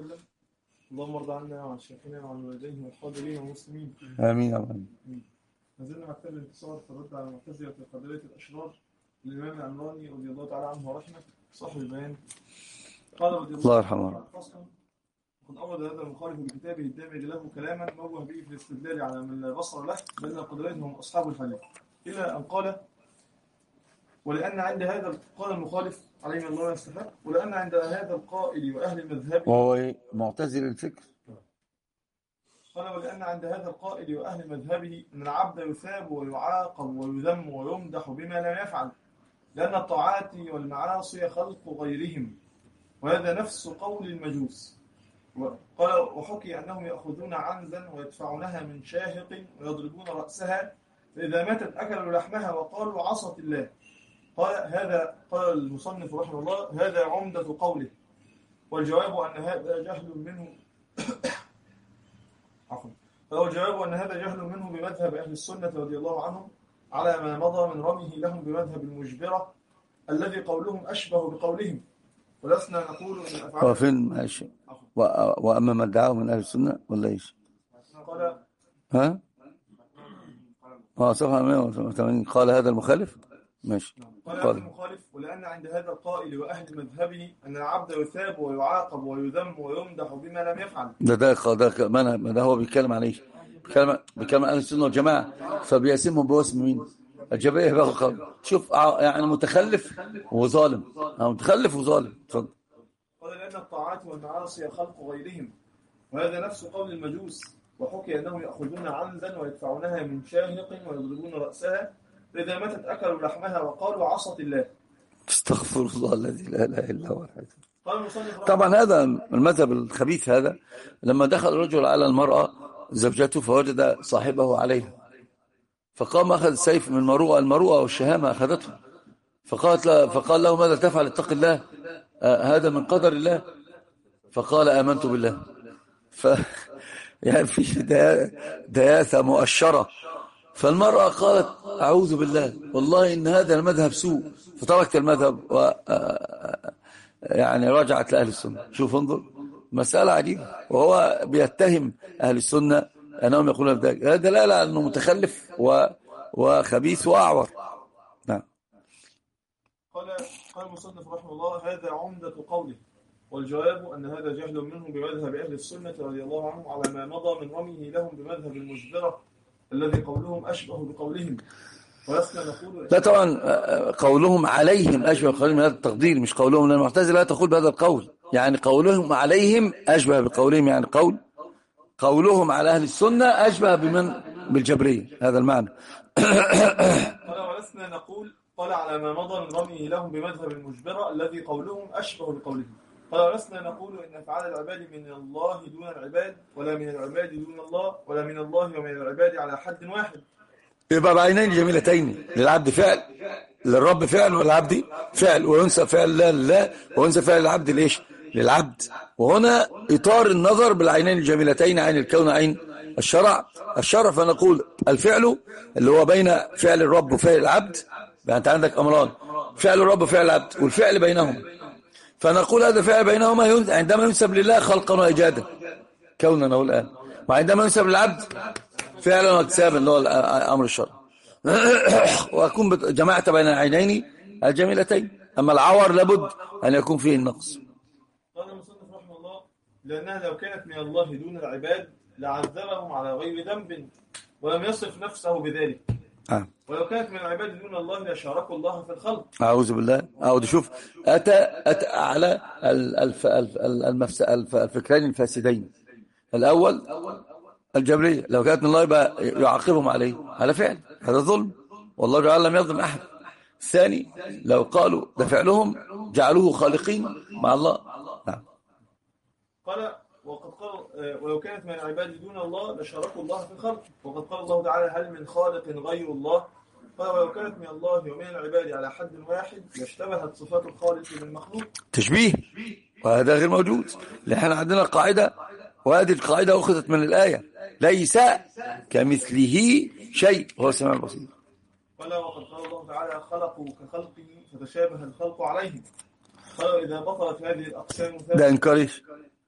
وسلم. اللهم ارض عنا وعن شيخنا وعن والديه والحاضرين والمسلمين. آمين آمين. ما زلنا مع كتاب الانتصار في الرد على المعتزلة القدرية الأشرار للإمام العمراني رضي الله تعالى عنه ورحمه صاحب البيان. قال رضي الله يرحمه. وقد أورد هذا المخالف بكتابه الدامج له كلاما موه به في الاستدلال على من لا بصر له بأن القدرية هم أصحاب الحديث، إلى أن قال: ولأن عند هذا قال المخالف عليه الله يستحق، ولأن عند هذا القائل وأهل المذهب وهو معتزل الفكر. قال: ولأن عند هذا القائل وأهل مذهبه أن العبد يثاب ويعاقب ويذم ويمدح بما لم يفعل، لأن الطاعات والمعاصي خلق غيرهم، وهذا نفس قول المجوس. قال: وحكي أنهم يأخذون عنزا ويدفعونها من شاهق ويضربون رأسها، فإذا ماتت أكلوا لحمها وقالوا عصت الله. قال المصنف رحمه الله: هذا عمدة قوله، والجواب أن هذا جهل منه فالجواب أن هذا جهل منه بمذهب أهل السنة رضي الله عنهم على ما مضى من رميه لهم بمذهب المجبرة الذي قولهم أشبه بقولهم، ولسنا نقول إن الأفعال وفين ماشي وأما ما ادعاه من أهل السنة ولا إيش؟ قال صفحة 180. قال هذا المخالف ماشي. قال هذا المخالف: ولأن عند هذا القائل وأهل مذهبه أن العبد يثاب ويعاقب ويذم ويمدح بما لم يفعل. ده هو بيتكلم عن ايش؟ بيتكلم عن أهل السنة والجماعة، فبيسمهم باسم مين؟ الجبرية بقى. شوف يعني متخلف وظالم، متخلف وظالم. اتفضل. قال: لأن الطاعات والمعاصي خلق غيرهم، وهذا نفس قول المجوس. وحكي أنهم يأخذون عنزا ويدفعونها من شاهق ويضربون رأسها، فإذا ماتت أكلوا لحمها وقالوا عصت الله. استغفر الله الذي لا إله إلا هو. قال طبعا هذا المذهب الخبيث هذا. لما دخل الرجل على المرأة زوجته فوجد صاحبه عليها، فقام أخذ السيف من المروءة والشهامة أخذته، فقال له: ماذا تفعل؟ اتق الله، هذا من قدر الله. فقال: آمنت بالله. يعني في دياثة مؤشرة. فالمرأة قالت: أعوذ بالله، والله إن هذا المذهب سوء، فتركت المذهب يعني رجعت لأهل السنة. شوف انظر، مسألة عجيبة. وهو بيتهم أهل السنة أنهم يقولون ذلك. هذا دلالة أنه متخلف وخبيث وأعور. نعم. قال المصنف رحمه الله: هذا عمدة قوله، والجواب أن هذا جهل منه بمذهب أهل السنة رضي الله عنهم على ما مضى من رميه لهم بمذهب المجبرة الذي قولهم أشبه بقولهم، ولسنا نقول. لا طبعا، قولهم عليهم أشبه بقولهم هذا التقدير، مش قولهم، لأن المعتزلة لا تقول بهذا القول. يعني قولهم عليهم أشبه بقولهم، يعني قولهم على أهل السنة أشبه بالجبرية، هذا المعنى. قال: ولسنا نقول. قال: على ما مضى من رميه لهم بمذهب المجبرة الذي قولهم أشبه بقولهم. قال: ولسنا نقول إن أفعال العباد من الله دون العباد، ولا من العباد دون الله، ولا من الله ومن العباد على حد واحد. يبقى بعينين جميلتين، للعبد فعل، للرب فعل، والعبد فعل، وينسى فعل لله وينسى فعل العبد ليش؟ للعبد. وهنا إطار النظر بالعينين الجميلتين، عين الكون عين الشرع. فنقول الفعل اللي هو بين فعل الرب وفعل العبد، يعني أنت عندك أمران: فعل الرب وفعل العبد، والفعل بينهم. فنقول هذا فعل بينهما عندما ينسب لله خلقا وإيجادا كونا نقول الآن، وعندما ينسب للعبد فعلا واكتسابا اللي هو أمر الشرع. وأكون جمعت بين العينين الجميلتين. أما العور لابد أن يكون فيه النقص. قال المصنف رحمه الله: لأنها لو كانت من الله دون العباد لعذبهم على غير ذنب ولم يصف نفسه بذلك. ولو كانت من العباد دون الله لشاركوا الله في الخلق. أعوذ بالله. شوف، أتى على الفكرين الفاسدين. الأول الجبرية، لو كانت من الله يبقى يعاقبهم على فعل، هذا ظلم، والله تعالى لم يظلم أحد. الثاني، لو قالوا ده فعلهم جعلوه خالقين مع الله. نعم. قال: ولو كانت من العباد دون الله لشاركوا الله في الخلق، وقد قال الله تعالى: هل من خالق غير الله؟ قال: ولو كانت من الله ومن العباد على حد واحد لاشتبهت صفات الخالق بالمخلوق. تشبيه، وهذا غير موجود. لأن عندنا قاعدة، وهذه القاعدة أخذت من الآية: ليس كمثله شيء وهو السميع البصير. قال: وقد قال الله تعالى: خلقوا كخلقه فتشابه الخلق عليهم. قال: إذا بطلت هذه الأقسام ده إنكار إيش؟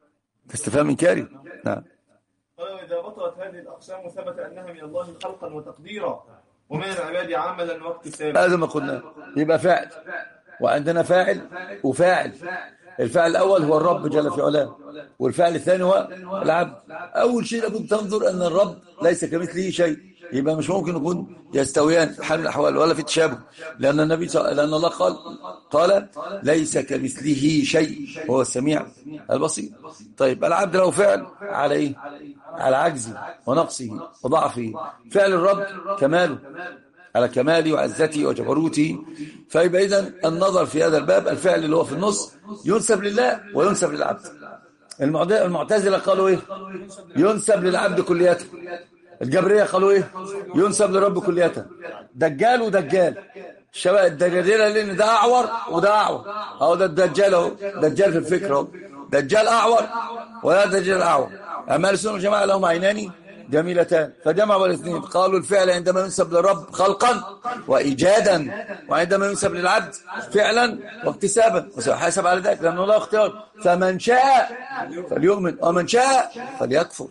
استفهام إنكاري. نعم. قال وإذا بطلت هذه الأقسام ثبت أنها من الله خلقا وتقديرا ومن العباد عملا واكتسابا. هذا ما قلنا، يبقى فاعل، وعندنا فاعل وفاعل. الفاعل الأول هو الرب جل في علاه، والفاعل الثاني هو العبد. أول شيء لابد تنظر أن الرب ليس كمثله شيء، يبقى مش ممكن يكون يستويان في حال من الأحوال ولا في تشابه، لأن لأن الله قال ليس كمثله شيء هو السميع البصير. طيب العبد له فعل على إيه؟ على عجزه ونقصه وضعفه. فعل الرب كماله، على كمالي وعزتي وجبروتي. فيبقى إذن النظر في هذا الباب الفعل اللي هو في النص ينسب لله وينسب للعبد. المعتزلة قالوا إيه؟ ينسب للعبد كليته. الجبرية قالوا إيه؟ ينسب للرب كليته. دجال ودجال، الشباب الدجالين لأن ده أعور وده أعور، أو ده الدجال، أهو دجال في الفكر، أهو دجال أعور ولا دجال أعور. أما السنة والجماعة لهم عينان جميلتان، فجمعوا الاثنين. قالوا الفعل عندما ينسب للرب خلقا وإيجادا، وعندما ينسب للعبد فعلا واكتسابا، وسيحاسب على ذلك لأنه لا اختيار. فمن شاء فليؤمن ومن شاء فليكفر.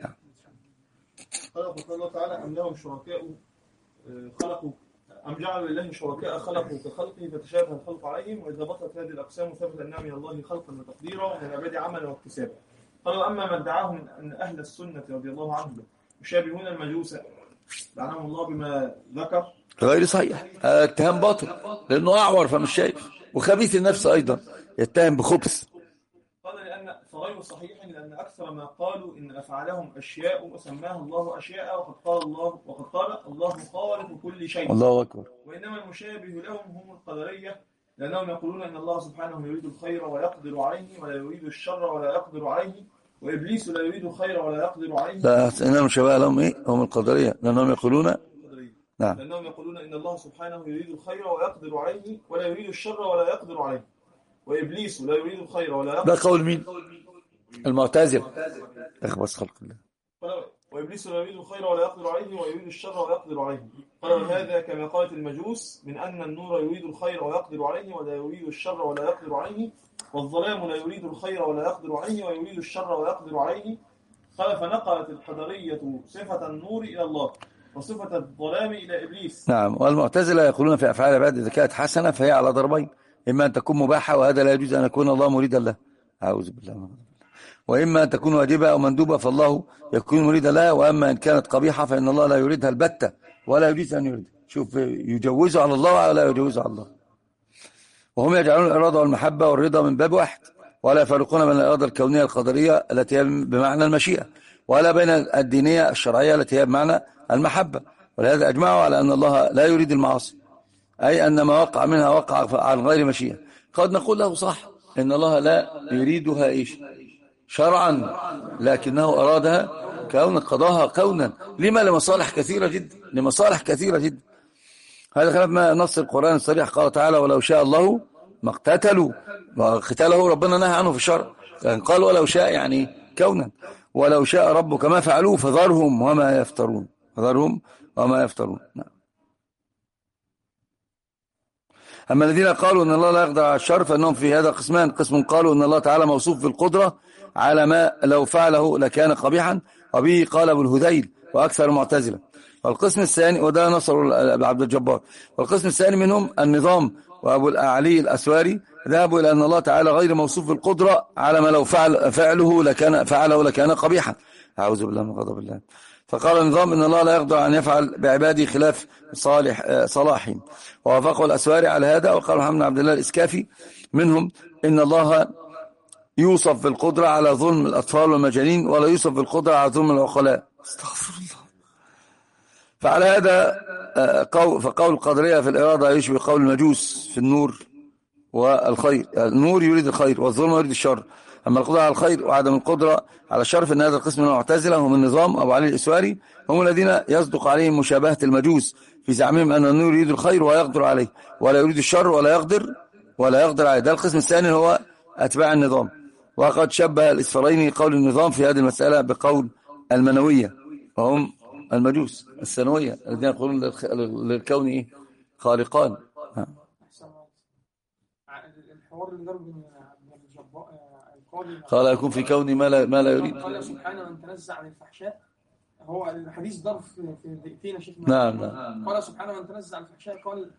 قال الله تعالى أم لهم شركاء خلقوا أم جعلوا لله شركاء خلقوا كخلقه فتشابه الخلق عليهم. وإذا بطلت هذه الأقسام ثبت أنها من الله خلقا وتقديرا ومن العباد عملا واكتسابا. قالوا أما من ادعاهم أن أهل السنة رضي الله عنهم يشابهون المجوس لعنهم الله بما ذكر غير صحيح، اتهام باطل، لأنه أعور فمش شايف، وخبيث النفس أيضا يتهم بخبث. قال لأن فغير صحيح، لأن أكثر ما قالوا إن أفعالهم أشياء وسماها الله أشياء، وقد قال الله خالق كل شيء. الله أكبر. وإنما المشابه لهم هم القدرية، لأنهم يقولون إن الله سبحانه يريد الخير ويقدر عليه ولا يريد الشر ولا يقدر عليه، وإبليس لا يريد الخير ولا يقدر عليه. لا، إنما المشابه لهم إيه؟ هم القدرية، لأنهم يقولون نعم، لأنهم يقولون إن الله سبحانه يريد الخير ويقدر عليه ولا يريد الشر ولا يقدر عليه، وإبليس لا يريد الخير ولا يقدر. ده قول مين؟ المعتزلة. اخبص خلق الله. وإبليس لا يريد الخير ولا يقدر عليه ويريد الشر ولا يقدر عليه. قال هذا كما قالت المجوس من أن النور يريد الخير ويقدر عليه ولا يريد الشر ولا يقدر عليه، والظلام لا يريد الخير ولا يقدر عليه ويريد الشر ويقدر عليه. قال فنقلت القدرية صفة النور إلى الله وصفة الظلام إلى إبليس. نعم، والمعتزلة يقولون في أفعال العباد إذا كانت حسنة فهي على ضربين، إما أن تكون مباحة وهذا لا يجوز أن يكون الله مريدا له، أعوذ بالله، وإما أن تكون واجبة أو مندوبة فالله يكون مريدا لها، وأما إن كانت قبيحة فإن الله لا يريدها البتة ولا يجوز أن يريد. شوف، يجوزه على الله ولا يجوزه على الله. وهم يجعلون الإرادة والمحبة والرضا من باب واحد، ولا يفرقون بين الإرادة الكونية القدرية التي هي بمعنى المشيئة، ولا بين الدينية الشرعية التي هي بمعنى المحبة. ولهذا أجمعوا على أن الله لا يريد المعاصي، أي أن ما وقع منها وقع عن غير مشيئة. قد نقول له صح إن الله لا يريدها إيش شرعا، لكنه أرادها كونا، قضاها كونا. لما؟ لمصالح كثيرة جدا، لمصالح كثيرة جدا. هذا خلاف ما نص القرآن الصريح. قال تعالى ولو شاء الله ما اقتتلوا، وقتاله ربنا نهى عنه في الشرع، يعني قال ولو شاء يعني كونا. ولو شاء ربك ما فعلوه فذرهم وما يفترون، فذرهم وما يفترون. نعم. أما الذين قالوا أن الله لا يقدر على الشر فإنهم في هذا قسمان. قسم قالوا أن الله تعالى موصوف بالقدرة على ما لو فعله لكان قبيحا، وبه قال أبو الهذيل وأكثر المعتزلة. والقسم الثاني، وده نصر عبد الجبار، والقسم الثاني منهم النظام وأبو الأعلي الأسواري ذهبوا إلى أن الله تعالى غير موصوف بالقدرة على ما لو فعله لكان قبيحا، أعوذ بالله من غضب الله. فقال النظام إن الله لا يقدر أن يفعل بعباده خلاف صلاحهم، ووافقوا الأسواري على هذا. وقال محمد عبد الله الإسكافي منهم إن الله يوصف بالقدرة على ظلم الأطفال والمجانين ولا يوصف بالقدرة على ظلم العقلاء. استغفر الله. فعلى هذا فقول القدرية في الإرادة يشبه قول المجوس في النور والخير. النور يريد الخير والظلم يريد الشر، أما القدرة على الخير وعدم القدرة على الشر فإن هذا القسم من المعتزلة هم النظام أبو علي الإسواري، هم الذين يصدق عليهم مشابهة المجوس في زعمهم أن النور يريد الخير ويقدر عليه ولا يريد الشر ولا يقدر عليه. ده القسم الثاني هو أتباع النظام. وقد شبه الإسفريني قول النظام في هذه المسألة بقول المنوية، وهم المجوس السنوية الذين يقولون للكون خالقان. الحوار اللي ضرب من قال يكون في كوني ما لا يريد. قال سبحانه من تنزع عن الفحشاء. هو الحديث ضرب في دقيقتين يا شيخنا. نعم. قال سبحانه من تنزع عن الفحشاء. قال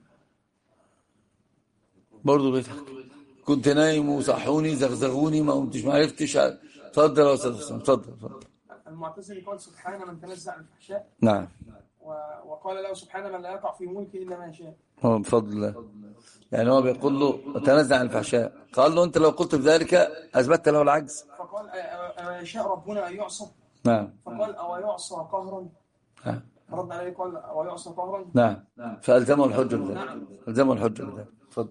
برضه بيضحك. كنت نايم وصحوني زغزغوني ما قمتش ما عرفتش. اتفضل يا استاذ حسام، اتفضل. المعتزلي قال سبحانه من تنزع عن الفحشاء. نعم. وقال له سبحانه من لا يقع في ملكه الا ما يشاء. هو بفضل الله. يعني هو بيقول له تنزع عن الفحشاء، قال له انت لو قلت بذلك اثبتت له العجز. فقال يشاء ربنا ان يعصى. نعم. فقال او يعصى قهرا. نعم. رد عليه قال او يعصى قهرا. نعم. فالزمه الحجه بذلك. الزمه الحجه بذلك. اتفضل.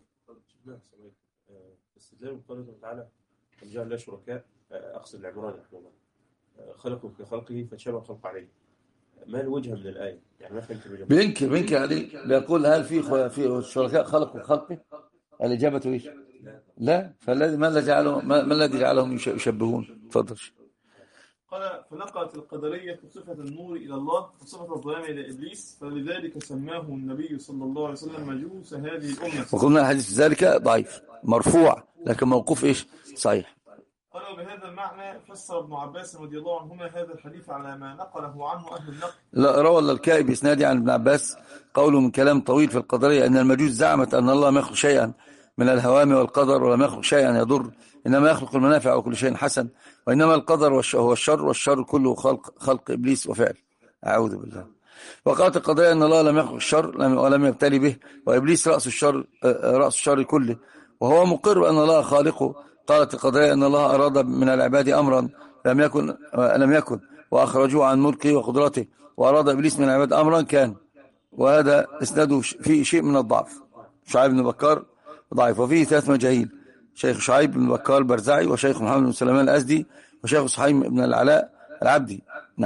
استدلال قوله تعالى وجعل له شركاء، اقصد العمران خلقه كخلقه فتشابه الخلق عليه. ما الوجه من الايه؟ يعني ما فهمت الوجه. بينكر عليه، بيقول هل في شركاء خلقوا خلقه؟ الاجابه ايش؟ لا. فالذي ما الذي جعلهم يشبهون؟ تفضل. قال فنقلت القدرية صفة النور إلى الله وصفة الظلام إلى إبليس، فلذلك سماه النبي صلى الله عليه وسلم مجوس هذه الأمة. وقلنا الحديث ذلك ضعيف مرفوع، لكن موقوف إيش؟ صحيح. قالوا بهذا المعنى فسر ابن عباس رضي الله عنهما هذا الحديث على ما نقله عنه أهل النقل. لا، روى الكائي بإسنادي عن ابن عباس قوله من كلام طويل في القدرية أن المجوس زعمت أن الله ما يخلق شيئا من الهوام والقدر ولا يخلق شيئا يضر، إنما يخلق المنافع وكل شيء حسن، وإنما القدر هو الشر، والشر كله خلق إبليس وفعل. أعوذ بالله. وقالت القضية أن الله لم يخلق الشر ولم يبتلي به، وإبليس رأس الشر كله، وهو مقر بأن الله خالقه. قالت القضية أن الله أراد من العباد أمرا لم يكن وأخرجوه عن ملكه وقدرته، وأراد إبليس من العباد أمرا كان. وهذا إسناده فيه شيء من الضعف. شعيب بن بكار ضعيف، وفيه 3 مجاهيل: شيخ شعيب بن بكار البرزعي، وشيخ محمد بن سليمان الأزدي، وشيخ صحيح بن العلاء العبدي.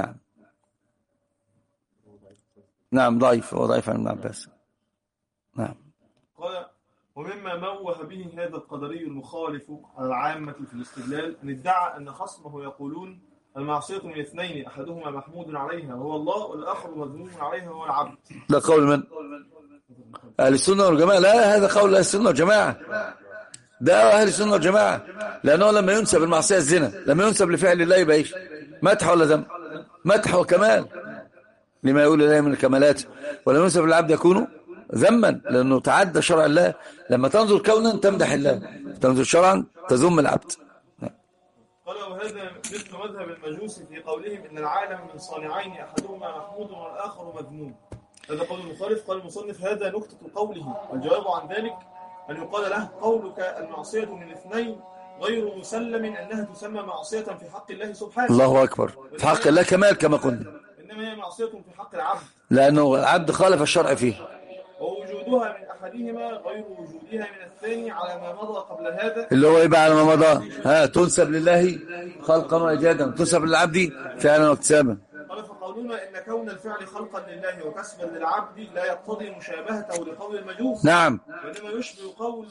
نعم ضعيف، هو ضعيف عن ابن عباس. نعم. قال ومما موه به هذا القدري المخالف على العامة في الاستدلال أن ادعى أن خصمه يقولون المعصية من 2، أحدهما محمود عليها وهو الله، والآخر مذموم عليها وهو العبد. ده قول من؟ أهل السنة والجماعة؟ لا، هذا قول أهل السنة والجماعة. ده أهل السنة والجماعة، لأنه لما ينسب المعصية الزنا، لما ينسب لفعل الله يبقى إيش؟ مدح ولا ذم؟ مدح وكمال لما يقول الله من الكمالات، ولما ينسب للعبد يكون ذما لأنه تعدى شرع الله. لما تنظر كونا تمدح الله، تنظر شرعا تذم العبد. قال وهذا مثل مذهب المجوس في قولهم إن العالم من صانعين أحدهما محمود والآخر مذموم. هذا قول المخالف. قال المصنف هذا نكتة قوله، والجواب عن ذلك أن يقال له قولك المعصية من 2 غير مسلم أنها تسمى معصية في حق الله سبحانه. الله أكبر. في حق الله كمال كما قلنا، إنما هي معصية في حق العبد لأنه العبد خالف الشرع فيه، ووجودها من أحدهما غير وجودها من الثاني على ما مضى قبل هذا، اللي هو يبقى على ما مضى. تنسب لله خلقا وإيجادا، تنسب للعبد فعلا واكتسابا. قال فقولنا إن كون الفعل خلقا لله وكسبا للعبد لا يقتضي مشابهته لقول المجوس. نعم. وإنما يشبه قول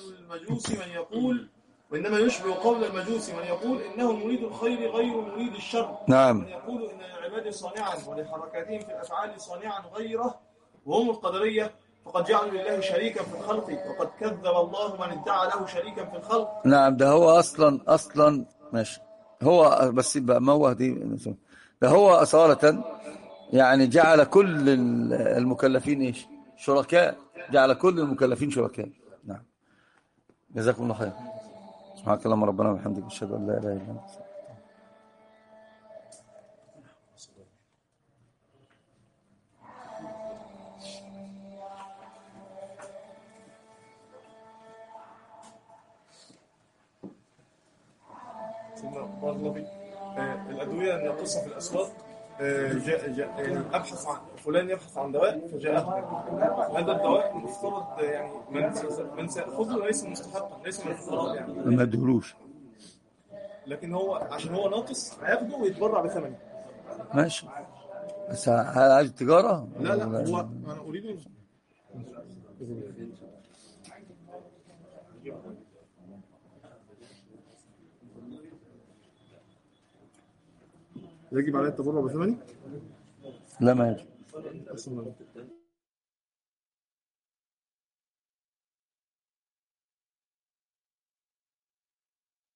المجوس من يقول إنه مريد الخير غير مريد الشر. نعم. من يقول إن للعباد صانعا ولحركاتهم في الأفعال صانعا غيره، وهم القدرية، فقد جعلوا لله شريكا في الخلق، وقد كذب الله من ادعى له شريكا في الخلق. نعم. ده هو أصلا ماشي. هو بس يبقى موه دي. ده هو أصالة يعني جعل كل المكلفين إيش؟ شركاء. جعل كل المكلفين شركاء. نعم. جزاكم الله خير. سبحانك اللهم ربنا وبحمدك، أشهد أن لا إله إلا أنت. الأدوية الناقصة في الأسواق، يعني أبحث عن فلان يبحث عن دواء فجاءه هذا الدواء، المفترض يعني من سيأخذه ليس مستحقا، ليس من الفقراء يعني، ما ادهلوش، لكن هو عشان هو ناقص هياخده ويتبرع بثمنه. ماشي. بس هل عايز تجارة؟ لا هو أنا أريد يجب عليه التبرع بثمنه؟ لا ما يجب.